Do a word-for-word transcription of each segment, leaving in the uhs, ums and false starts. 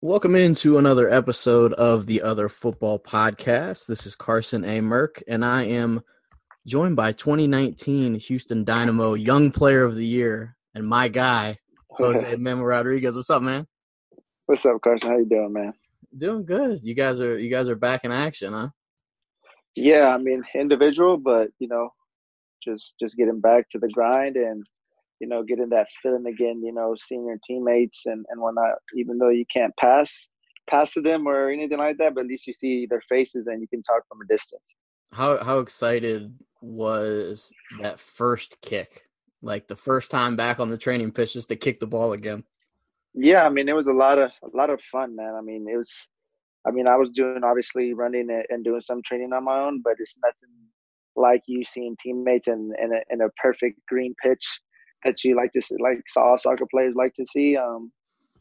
Welcome into another episode of the Other Football Podcast. This is Carson A. Merck, and I am joined by twenty nineteen Houston Dynamo Young Player of the Year and my guy, Jose Memo Rodriguez. What's up, man? What's up, Carson? How you doing, man? Doing good. You guys are you guys are back in action, huh? Yeah, I mean individual, but you know, just just getting back to the grind and you know getting that feeling again. You know, seeing your teammates and and whatnot. Even though you can't pass pass to them or anything like that, but at least you see their faces and you can talk from a distance. How how excited was that first kick? Like the first time back on the training pitch just to kick the ball again. Yeah, I mean it was a lot of a lot of fun, man. I mean it was. I mean I was doing obviously running and and doing some training on my own, but it's nothing like you seeing teammates in in a, in a perfect green pitch that you like to see, like saw soccer players like to see. Um,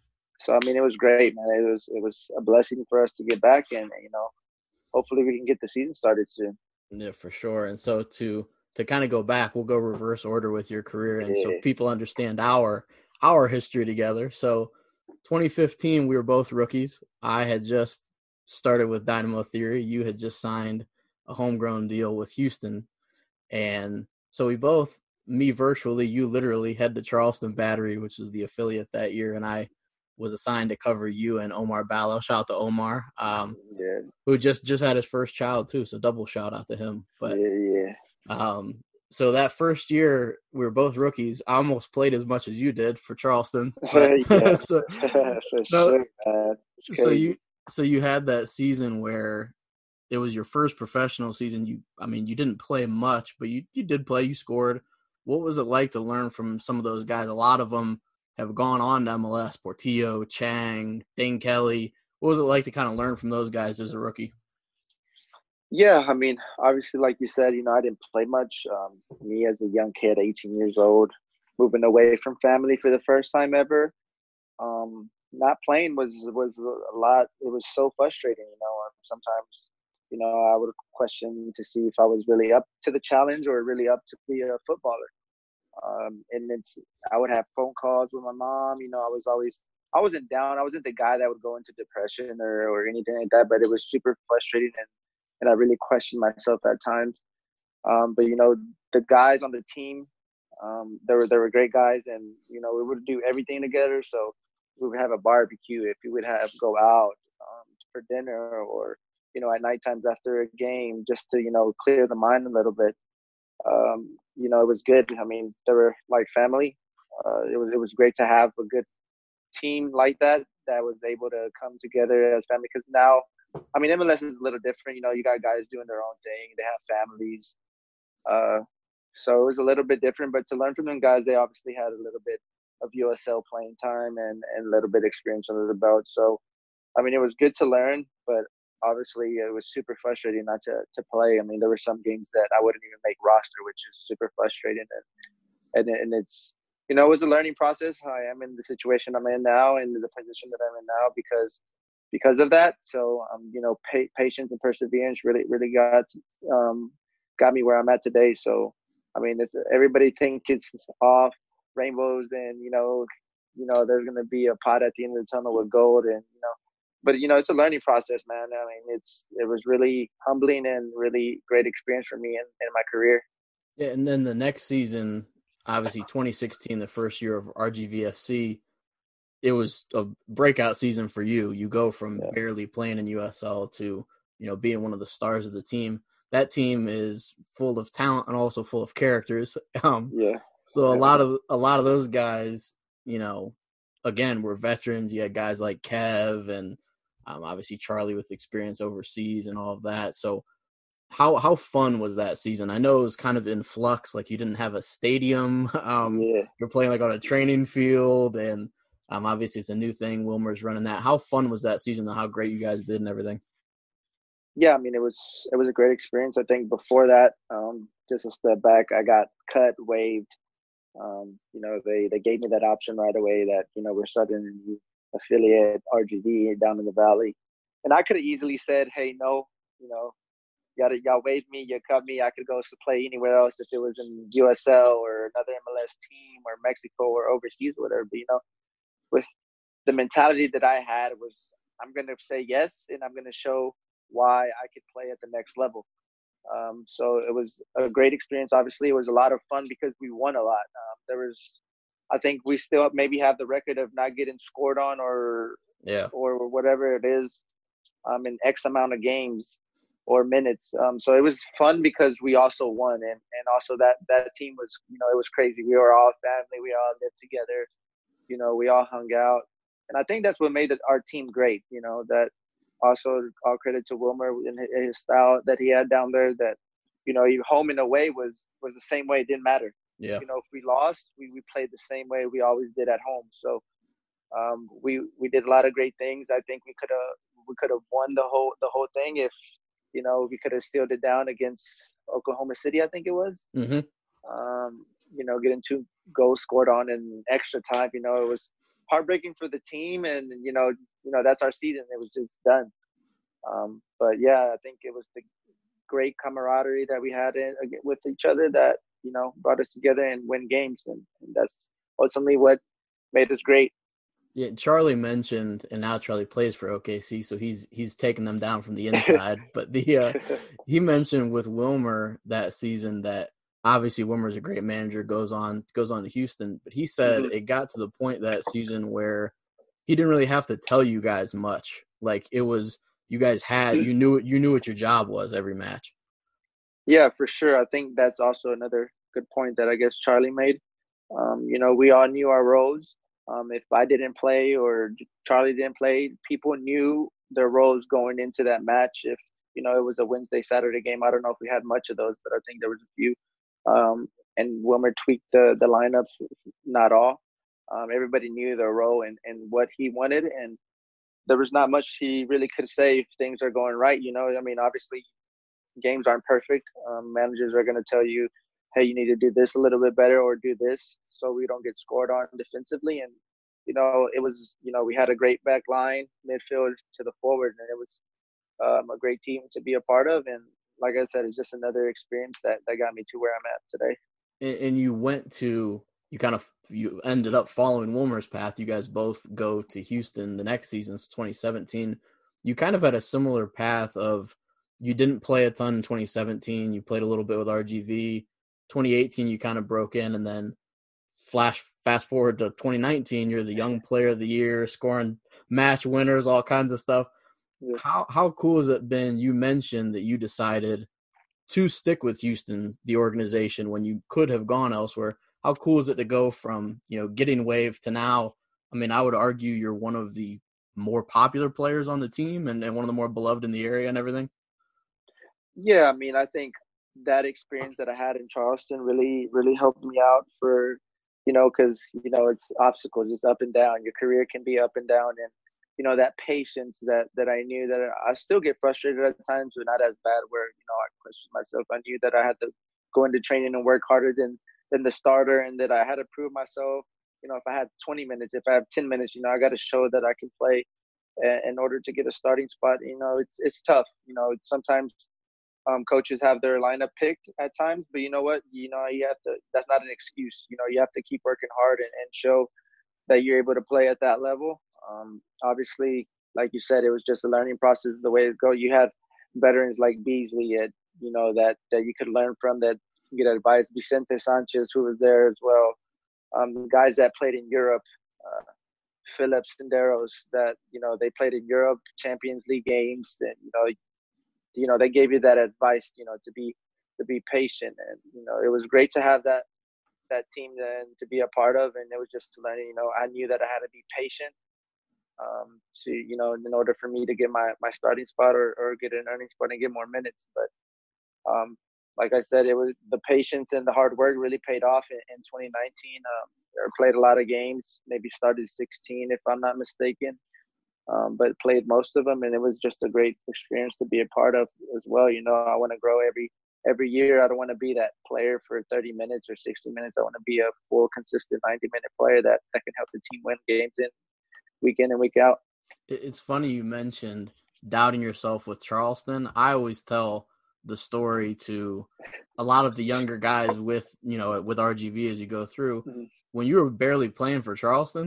so I mean, it was great, man. It was it was a blessing for us to get back, and you know, hopefully we can get the season started soon. Yeah, for sure. And so to to kind of go back, we'll go reverse order with your career, and so Yeah, people understand our our history together. So twenty fifteen, we were both rookies. I had just started with Dynamo Theory. You had just signed a homegrown deal with Houston, and so we both, me virtually, you literally, head to Charleston Battery, which was the affiliate that year, and I was assigned to cover you and Omar Ballo. Shout out to Omar. Um, yeah, who just just had his first child too, so double shout out to him. But yeah, yeah, um, so that first year we were both rookies. I almost played as much as you did for Charleston, but yeah, so for no, sure, man. It's so crazy. you so you had that season where it was your first professional season. You, I mean, you didn't play much, but you you did play. You scored. What was it like to learn from some of those guys? A lot of them have gone on to M L S. Portillo, Chang, Dane Kelly. What was it like to kind of learn from those guys as a rookie? Yeah, I mean, obviously, like you said, you know, I didn't play much. Um, me as a young kid, eighteen years old, moving away from family for the first time ever. Um, not playing was was a lot. It was so frustrating, you know. um, Sometimes, you know, I would question to see if I was really up to the challenge or really up to be a footballer. Um, and it's I would have phone calls with my mom. You know, I was always I wasn't down. I wasn't the guy that would go into depression or or anything like that. But it was super frustrating, and and I really questioned myself at times. Um, but you know, the guys on the team, um, they were they were great guys, and you know, we would do everything together. So we would have a barbecue if we would have go out um, for dinner, or you know, at night times after a game, just to you know clear the mind a little bit. Um, you know, it was good. I mean, they were like family. Uh, it was it was great to have a good team like that that was able to come together as family. Because now, I mean, M L S is a little different. You know, you got guys doing their own thing. They have families. Uh, so it was a little bit different. But to learn from them guys, they obviously had a little bit of U S L playing time and and a little bit of experience under the belt. So I mean, it was good to learn, but obviously it was super frustrating not to to play. I mean, there were some games that I wouldn't even make roster, which is super frustrating. And and and it's you know it was a learning process. I am in the situation I'm in now, and the position that I'm in now because because of that. So um, you know, pa- patience and perseverance really really got um got me where I'm at today. So I mean, it's everybody think it's off rainbows and you know you know there's gonna be a pot at the end of the tunnel with gold and you know but you know it's a learning process, man. I mean, it's it was really humbling and really great experience for me in, in my career. Yeah, and then the next season, obviously twenty sixteen, the first year of R G V F C, it was a breakout season for you. You go from Yeah, barely playing in U S L to, you know, being one of the stars of the team. That team is full of talent and also full of characters. Um, yeah, so a lot of a lot of those guys, you know, again, were veterans. You had guys like Kev and um, obviously Charlie with experience overseas and all of that. So how how fun was that season? I know it was kind of in flux, like you didn't have a stadium. Um, yeah, you're playing like on a training field, and um, obviously it's a new thing. Wilmer's running that. How fun was that season? And how great you guys did and everything. yeah. I mean, it was it was a great experience. I think before that, um, just a step back, I got cut, waived. Um, you know, they they gave me that option right away that you know we're starting a new affiliate R G V down in the valley, and I could have easily said, hey, no, you know, y'all, y'all waived me, you cut me, I could go to play anywhere else if it was in U S L or another M L S team or Mexico or overseas or whatever. But you know, with the mentality that I had was I'm going to say yes, and I'm going to show why I could play at the next level. Um, so it was a great experience. Obviously, it was a lot of fun because we won a lot. Um, there was, I think, we still maybe have the record of not getting scored on or Yeah. or whatever it is um, in X amount of games or minutes. Um, so it was fun because we also won, and and also that that team was, you know, it was crazy. We were all family. We all lived together. You know, we all hung out, and I think that's what made it, our team great. You know, that also all credit to Wilmer and his style that he had down there. That, you know, home and away was was the same way. It didn't matter. Yeah. You know, if we lost, we we played the same way we always did at home. So um, we we did a lot of great things. I think we could have we could have won the whole the whole thing if, you know, we could have sealed it down against Oklahoma City. I think it was. Mm-hmm. Um, you know, getting two goals scored on in extra time. You know, it was heartbreaking for the team, and you know, you know that's our season. It was just done. Um, but yeah, I think it was the great camaraderie that we had in, with each other that, you know, brought us together and win games, and, and that's ultimately what made us great. Yeah, Charlie mentioned, and now Charlie plays for O K C, so he's he's taking them down from the inside. But the uh, he mentioned with Wilmer that season that obviously Wilmer's a great manager, goes on goes on to Houston, but he said mm-hmm. it got to the point that season where he didn't really have to tell you guys much. Like it was, you guys had you knew you knew what your job was every match. Yeah, for sure. I think that's also another good point that I guess Charlie made. Um, you know, we all knew our roles. Um, if I didn't play or Charlie didn't play, people knew their roles going into that match. If, you know, it was a Wednesday, Saturday game, I don't know if we had much of those, but I think there was a few. Um, and Wilmer tweaked the, the lineups, not all. Um, everybody knew their role and, and what he wanted. And there was not much he really could say if things are going right. You know, I mean, obviously, games aren't perfect. Um, managers are going to tell you, hey, you need to do this a little bit better or do this so we don't get scored on defensively. And, you know, it was, you know, we had a great back line, midfield to the forward, and it was um, a great team to be a part of. And like I said, it's just another experience that, that got me to where I'm at today. And, and you went to, you kind of, you ended up following Wilmer's path. You guys both go to Houston the next season, twenty seventeen. You kind of had a similar path of, you didn't play a ton in twenty seventeen. You played a little bit with R G V. twenty eighteen, you kind of broke in, and then flash fast forward to twenty nineteen, you're the young player of the year, scoring match winners, all kinds of stuff. Yeah. How how cool has it been? You mentioned that you decided to stick with Houston, the organization, when you could have gone elsewhere. How cool is it to go from, you know, getting waived to now? I mean, I would argue you're one of the more popular players on the team and, and one of the more beloved in the area and everything. Yeah, I mean, I think that experience that I had in Charleston really, really helped me out for, you know, because, you know, it's obstacles, it's up and down. Your career can be up and down. And, you know, that patience that, that I knew that I still get frustrated at times, but not as bad where, you know, I question myself. I knew that I had to go into training and work harder than, than the starter, and that I had to prove myself. You know, if I had twenty minutes, if I have ten minutes, you know, I got to show that I can play in order to get a starting spot. You know, it's, it's tough. You know, it's sometimes Um, coaches have their lineup picked at times, but you know what? You know, you have to. That's not an excuse. You know, you have to keep working hard and, and show that you're able to play at that level. Um, obviously, like you said, it was just a learning process. The way it go, you had veterans like Beasley, at, you know, that that you could learn from, that get advice. Vicente Sanchez, who was there as well. Um, guys that played in Europe, uh, Philip Senderos, that, you know, they played in Europe, Champions League games, and you know. You know, they gave you that advice, you know, to be to be patient, and you know, it was great to have that that team then to be a part of, and it was just learning. You know, I knew that I had to be patient um, to, you know, in order for me to get my, my starting spot or, or get an earning spot and get more minutes. But um, like I said, it was the patience and the hard work really paid off in, in twenty nineteen. Um, I played a lot of games, maybe started sixteen if I'm not mistaken. Um, but played most of them, and it was just a great experience to be a part of as well. You know, I want to grow every every year. I don't want to be that player for thirty minutes or sixty minutes. I want to be a full, consistent ninety minute player that, that can help the team win games in week in and week out. It's funny you mentioned doubting yourself with Charleston. I always tell the story to a lot of the younger guys with, you know, with R G V as you go through. Mm-hmm. When you were barely playing for Charleston,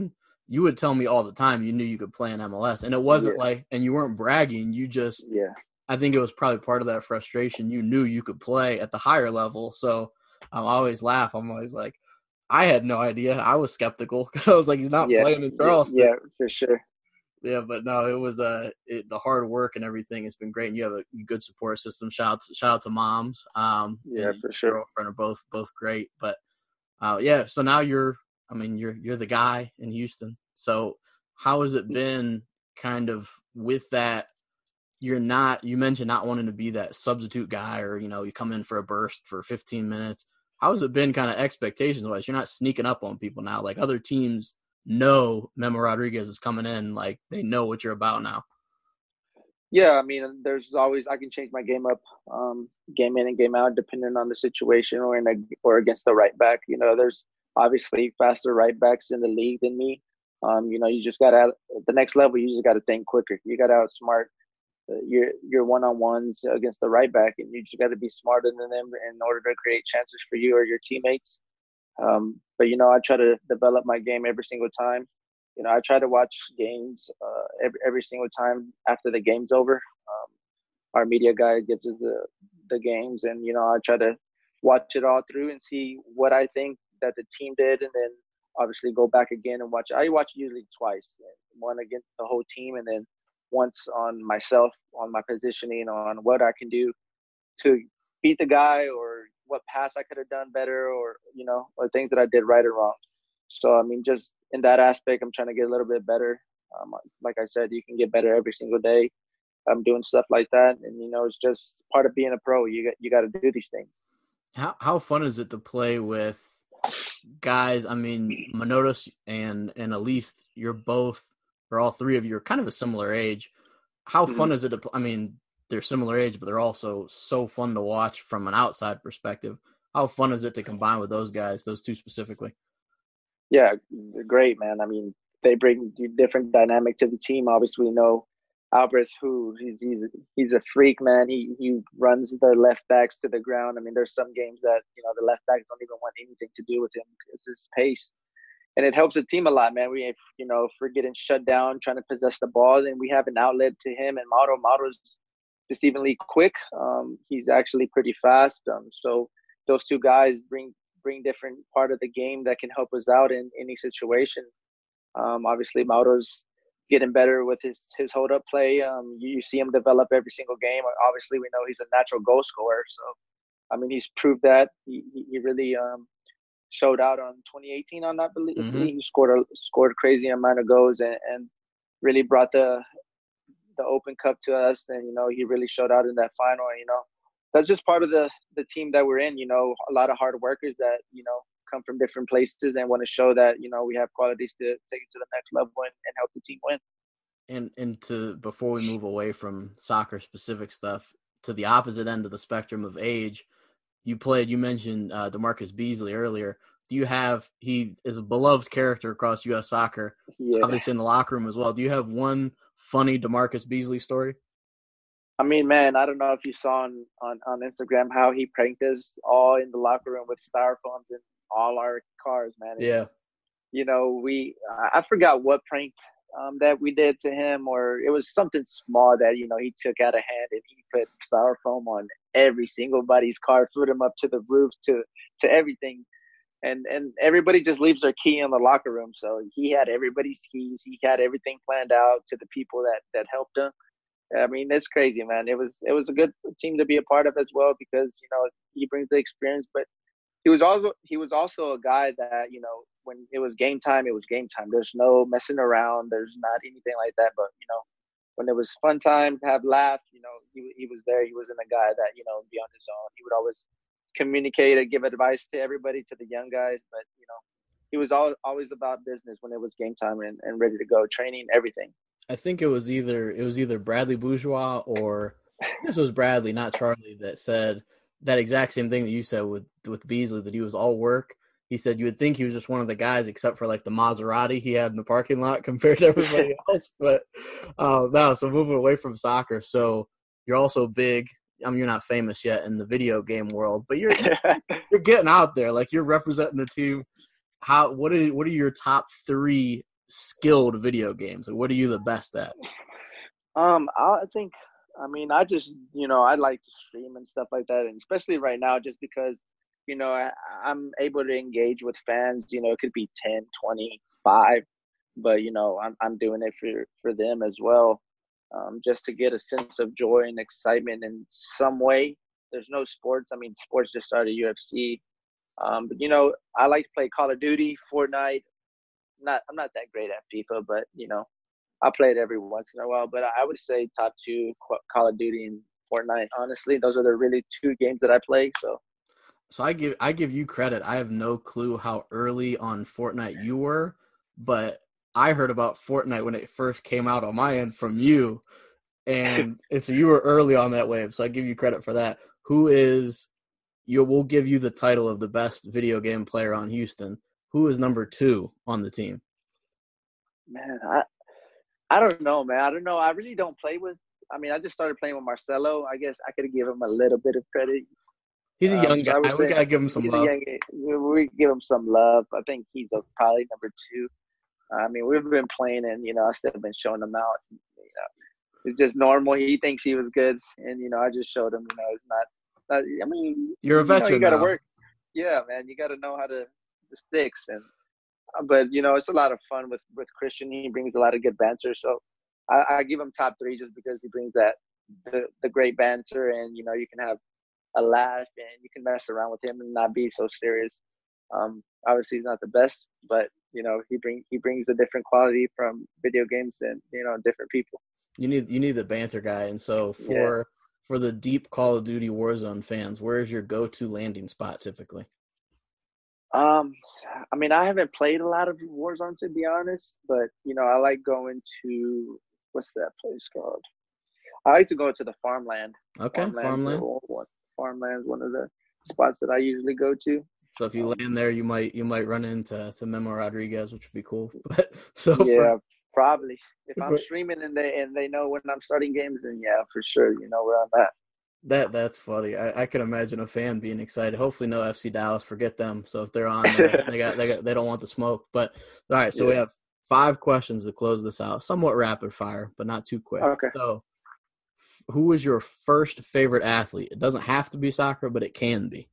you would tell me all the time you knew you could play in M L S. And it wasn't Yeah. like, and you weren't bragging. You just, Yeah. I think it was probably part of that frustration. You knew you could play at the higher level. So I always laugh. I'm always like, I had no idea. I was skeptical. I was like, he's not Yeah. playing in Yeah, Charleston. yeah, for sure. Yeah, but no, it was uh, it, the hard work and everything has been great. And you have a good support system. Shout out to, shout out to moms. Um, Yeah, and for your sure. girlfriend are both both great. But uh, yeah, so now you're, I mean, you're you're the guy in Houston. So how has it been, kind of with that? You're not. You mentioned not wanting to be that substitute guy, or you know, you come in for a burst for fifteen minutes. How has it been, kind of expectations wise? You're not sneaking up on people now, like other teams know Memo Rodriguez is coming in, like they know what you're about now. Yeah, I mean, there's always I can change my game up, um, game in and game out, depending on the situation or in a, or against the right back. You know, there's obviously faster right backs in the league than me. Um, you know, you just got to at the next level. You just got to think quicker. You got to outsmart uh, your your one on ones against the right back, and you just got to be smarter than them in order to create chances for you or your teammates. Um, but you know, I try to develop my game every single time. You know, I try to watch games uh, every every single time after the game's over. Um, our media guy gives us the the games, and you know, I try to watch it all through and see what I think that the team did, and then obviously go back again and watch. I watch usually twice, one against the whole team, and then once on myself, on my positioning, on what I can do to beat the guy, or what pass I could have done better, or you know, or things that I did right or wrong. So I mean, just in that aspect, I'm trying to get a little bit better. Um, like I said, you can get better every single day. I'm doing stuff like that, and you know, it's just part of being a pro. You got you got to do these things. How how fun is it to play with guys? I mean, Manotas and and Elise, you're both, or all three of you are kind of a similar age. How Mm-hmm. fun is it to? I mean, they're similar age, but they're also so fun to watch from an outside perspective. How fun is it to combine with those guys, those two specifically? Yeah, great, man. I mean, they bring different dynamic to the team. Obviously, we know Albert, who he's he's he's a freak, man. He he runs the left backs to the ground. I mean, there's some games that you know the left backs don't even want anything to do with him because his pace, and it helps the team a lot, man. We you know if we're getting shut down trying to possess the ball, then we have an outlet to him and Mauro. Mauro's deceivingly quick. Um, he's actually pretty fast. Um, so those two guys bring bring different part of the game that can help us out in any situation. Um, obviously, Mauro's getting better with his his hold up play. Um, you, you see him develop every single game. Obviously, we know he's a natural goal scorer. So, I mean, he's proved that. He he really um, showed out on twenty eighteen on that. Believe Mm-hmm. he scored a scored crazy amount of goals and, and really brought the the Open Cup to us. And you know, he really showed out in that final. And you know, that's just part of the the team that we're in. You know, a lot of hard workers that you know come from different places and want to show that you know we have qualities to take it to the next level and, and help the team win. And and to before we move away from soccer specific stuff, to the opposite end of the spectrum of age, you played. You mentioned uh, DeMarcus Beasley earlier. Do you have he is a beloved character across U S soccer, Yeah. obviously in the locker room as well. Do you have one funny DeMarcus Beasley story? I mean, man, I don't know if you saw on, on, on Instagram how he pranked us all in the locker room with styrofoams in all our cars, man. And, Yeah. you know, we I forgot what prank um, that we did to him, or it was something small that you know he took out of hand and he put styrofoam on every single body's car, flew them up to the roof, to to everything. And and everybody just leaves their key in the locker room. So he had everybody's keys. He had everything planned out to the people that that helped him. I mean, it's crazy, man. It was it was a good team to be a part of as well because you know he brings the experience, but he was also he was also a guy that you know when it was game time, it was game time. There's no messing around. There's not anything like that. But you know, when it was fun time, have laugh, you know, he he was there. He wasn't a guy that you know be on his own. He would always communicate and give advice to everybody, to the young guys. But you know, he was all, always about business when it was game time and, and ready to go, training, everything. I think it was either it was either Bradley Bourgeois or I guess it was Bradley, not Charlie, that said that exact same thing that you said with with Beasley, that he was all work. He said you would think he was just one of the guys, except for like the Maserati he had in the parking lot compared to everybody else. But uh, no, so moving away from soccer, so you're also big. I mean, you're not famous yet in the video game world, but you're you're getting out there. Like you're representing the team. How what are what are your top three skilled video games? Like, what are you the best at? Um, I think, I mean, I just, you know, I like to stream and stuff like that, and especially right now, just because, you know, I, I'm able to engage with fans. You know, it could be ten, twenty, five, but you know, I'm I'm doing it for for them as well, um, just to get a sense of joy and excitement in some way. There's no sports. I mean, sports just started U F C, um, but you know, I like to play Call of Duty, Fortnite. Not, I'm not that great at FIFA, but you know, I play it every once in a while, but I would say top two, Call of Duty and Fortnite. Honestly, those are the really two games that I play. So, So I give I give you credit. I have no clue how early on Fortnite you were, but I heard about Fortnite when it first came out on my end from you, and, and so you were early on that wave. So I give you credit for that. Who is you? Will give you the title of the best video game player on Houston. Who is number two on the team? Man, I I don't know, man. I don't know. I really don't play with. I mean, I just started playing with Marcelo. I guess I could give him a little bit of credit. He's a Um, young so I would guy. We say gotta give him some he's love. a young. We, we give him some love. I think he's a, probably number two. I mean, we've been playing, and you know, I still been showing him out. You know, it's just normal. He thinks he was good, and you know, I just showed him. You know, it's not. not I mean, You're a you know, veteran you got to now. work. Yeah, man, you got to know how to the sticks, and but you know, it's a lot of fun with with Christian. He brings a lot of good banter, so I, I give him top three just because he brings that the the great banter, and you know, you can have a laugh and you can mess around with him and not be so serious. Um, obviously, he's not the best, but you know, he bring he brings a different quality from video games and you know, different people. You need you need the banter guy, and so Yeah. for for the deep Call of Duty Warzone fans, where is your go-to landing spot typically? Um, I mean, I haven't played a lot of Warzone to be honest, but you know, I like going to what's that place called? I like to go to the farmland. Okay, Farmland's farmland. one. Farmland's one of the spots that I usually go to. So if you Um, land there, you might you might run into to Memo Rodriguez, which would be cool. But so for, yeah, probably. If I'm for streaming and they and they know when I'm starting games, then yeah, for sure, you know where I'm at. that that's funny. I, I can imagine a fan being excited. Hopefully, no F C Dallas. Forget them. So if they're on there, they got they got they don't want the smoke. But all right, so we Yeah. have five questions to close this out. Somewhat rapid fire, but not too quick. Okay. So, f- who was your first favorite athlete? It doesn't have to be soccer, but it can be.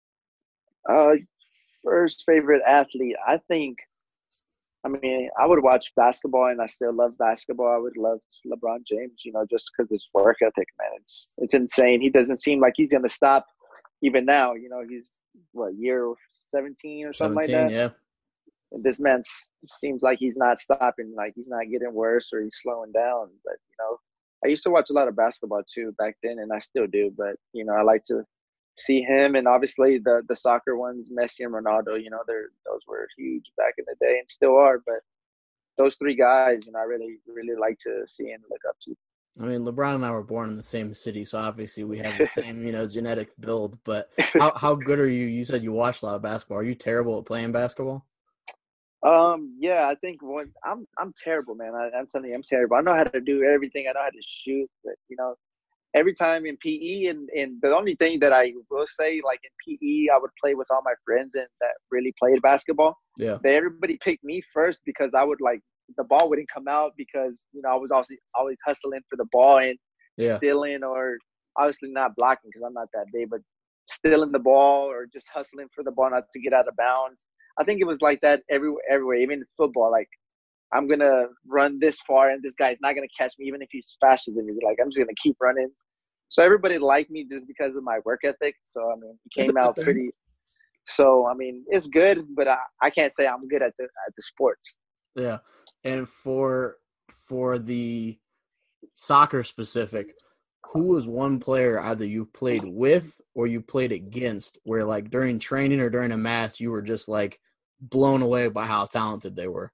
Uh, first favorite athlete, I think. I mean, I would watch basketball, and I still love basketball. I would love LeBron James, you know, just because his work ethic, man, it's it's insane. He doesn't seem like he's gonna stop, even now. You know, he's what year seventeen or something like Seventeen, that. yeah. And this man s- seems like he's not stopping, like he's not getting worse or he's slowing down. But you know, I used to watch a lot of basketball too back then, and I still do. But you know, I like to see him, and obviously the the soccer ones, Messi and Ronaldo. You know, they're those were huge back in the day and still are. But those three guys, you know, I really really like to see and look up to. I mean, LeBron and I were born in the same city, so obviously we have the same, you know, genetic build. But how how good are you? You said you watched a lot of basketball. Are you terrible at playing basketball? Um, yeah, I think when I'm I'm terrible, man. I, I'm telling you, I'm terrible. I know how to do everything. I know how to shoot, but you know, every time in P E and, and the only thing that I will say, like in P E, I would play with all my friends and that really played basketball. Yeah, But everybody picked me first because I would like the ball wouldn't come out because you know I was also always hustling for the ball and yeah. stealing or obviously not blocking because I'm not that big, but stealing the ball or just hustling for the ball not to get out of bounds. I think it was like that everywhere, everywhere, even in football. Like I'm gonna run this far, and this guy's not gonna catch me, even if he's faster than me. Like I'm just gonna keep running. So everybody liked me just because of my work ethic. So I mean, it That's a came good out thing. pretty. So I mean, it's good, but I, I can't say I'm good at the at the sports. Yeah, and for for the soccer specific, who was one player either you played with or you played against, where like during training or during a match you were just like blown away by how talented they were?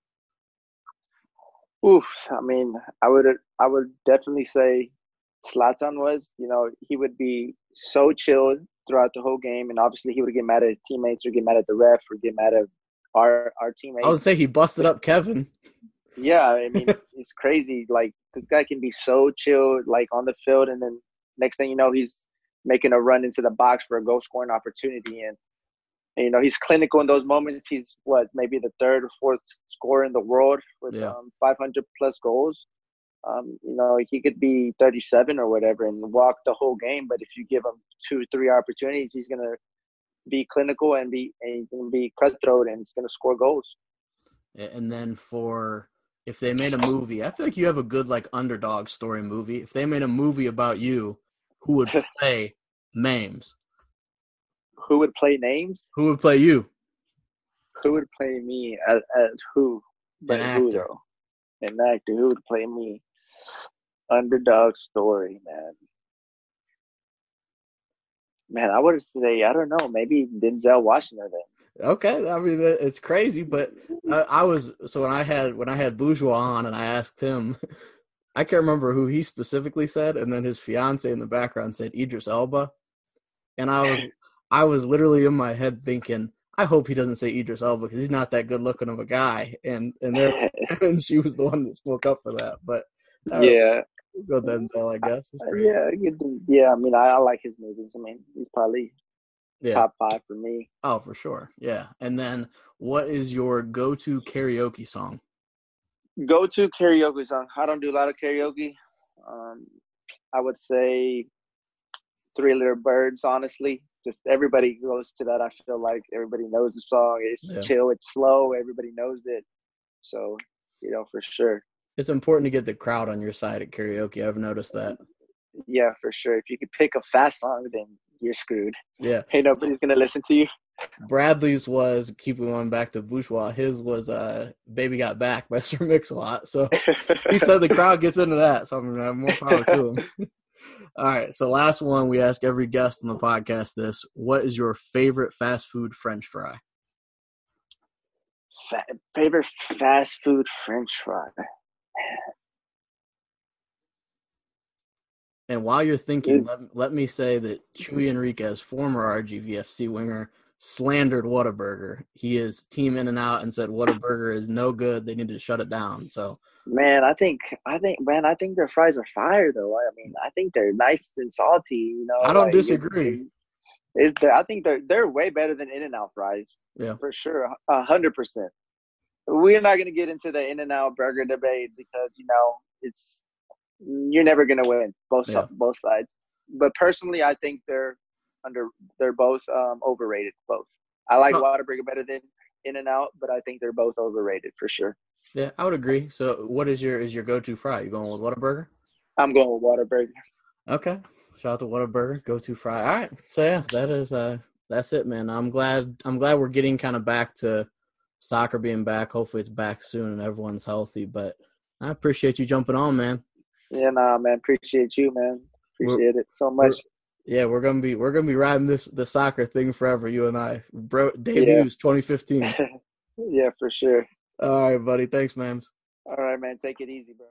Oof. I mean, I would I would definitely say Slatan was. You know, he would be so chilled throughout the whole game, and obviously he would get mad at his teammates or get mad at the ref or get mad at our our I would teammates. say he busted up Kevin. Yeah, I mean, it's crazy. Like this guy can be so chilled, like on the field, and then next thing you know, he's making a run into the box for a goal scoring opportunity. And And, you know, he's clinical in those moments. He's what, maybe the third or fourth scorer in the world with Yeah. um, five hundred plus goals. Um, you know, he could be thirty-seven or whatever and walk the whole game. But if you give him two, three opportunities, he's gonna be clinical and be and he's gonna be cutthroat and he's gonna score goals. And then for if they made a movie, I feel like you have a good like underdog story movie. If they made a movie about you, who would play Mames? Who would play names? Who would play you? Who would play me as, as who? But An who actor. though? An actor. Who would play me? Underdog story, man. Man, I would say I don't know. Maybe Denzel Washington. Then. Okay, I mean it's crazy, but I, I was so when I had when I had Bourgeois on and I asked him, I can't remember who he specifically said, and then his fiance in the background said Idris Elba, and I was I was literally in my head thinking, I hope he doesn't say Idris Elba because he's not that good looking of a guy, and and there and she was the one that spoke up for that, but uh, yeah, go Denzel, I guess. Yeah, yeah. I mean, I, I like his movies. I mean, he's probably yeah. top five for me. Oh, for sure. Yeah. And then, what is your go-to karaoke song? Go-to karaoke song. I don't do a lot of karaoke. Um, I would say Three Little Birds. Honestly, just everybody goes to that. I feel like everybody knows the song. It's yeah. chill. It's slow. Everybody knows it. So, you know, for sure. It's important to get the crowd on your side at karaoke. I've noticed that. Yeah, for sure. If you could pick a fast song, then you're screwed. Yeah. Hey, nobody's going to listen to you. Bradley's was, keeping on back to Bourgeois, his was uh, Baby Got Back by Sir Mix-a-Lot. So he said the crowd gets into that. So I'm going to have more power to him. All right. So last one, we ask every guest on the podcast this. What is your favorite fast food French fry? Fa- favorite fast food French fry? And while you're thinking, let, let me say that Chuy Enriquez, former R G V F C winger, slandered Whataburger. He is team In-N-Out and said Whataburger is no good. They need to shut it down. So, man, I think, I think, man, I think their fries are fire though. I mean, I think they're nice and salty. You know, I don't like, disagree. Is there? I think they're they're way better than In-N-Out fries. Yeah, for sure, a hundred percent. We're not going to get into the In-N-Out burger debate because you know it's. You're never gonna win both yeah. both sides, but personally, I think they're under. They're both um, overrated. Both. I like huh. Whataburger better than In-N-Out, but I think they're both overrated for sure. Yeah, I would agree. So, what is your is your go-to fry? You going with Whataburger? I'm going with Whataburger. Okay, shout out to Whataburger, go-to fry. All right, so yeah, that is uh that's it, man. I'm glad I'm glad we're getting kind of back to soccer being back. Hopefully, it's back soon and everyone's healthy. But I appreciate you jumping on, man. Yeah, nah, man. Appreciate you, man. Appreciate we're, it so much. We're, yeah, we're gonna be we're gonna be riding this the soccer thing forever. You and I, bro. Debuts yeah. twenty fifteen. Yeah, for sure. All right, buddy. Thanks, man. All right, man. Take it easy, bro.